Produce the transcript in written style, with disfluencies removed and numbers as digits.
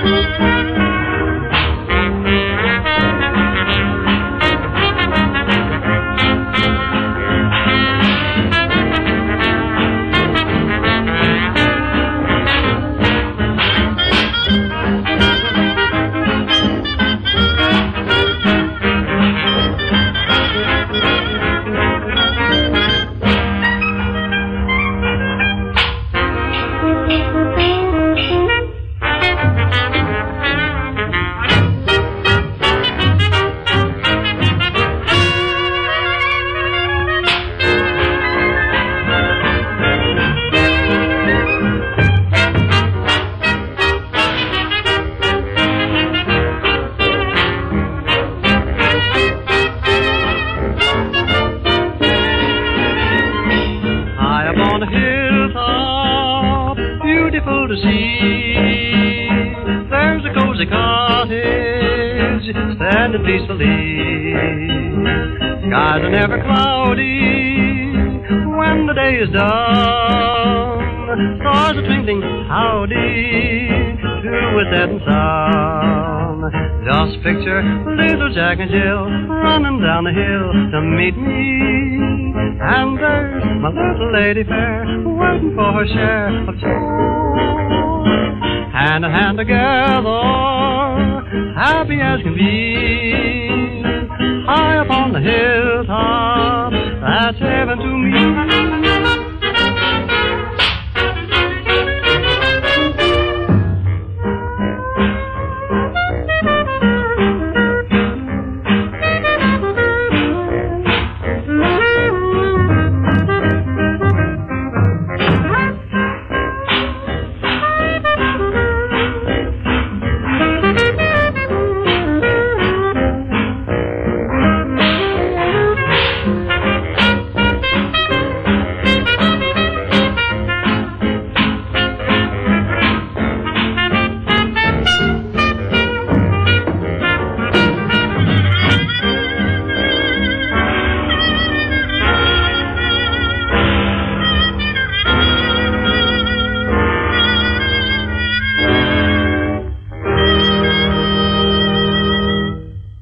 To see, there's a cozy cottage standing peacefully. Skies are never cloudy when the day is done. Stars are twinkling howdy to a setting sun. Just picture little Jack and Jill running down the hill to meet me, and there's my little lady fair waiting for her share of joy. Hand in hand together, happy as can be, high up on the hilltop, that's heaven to me.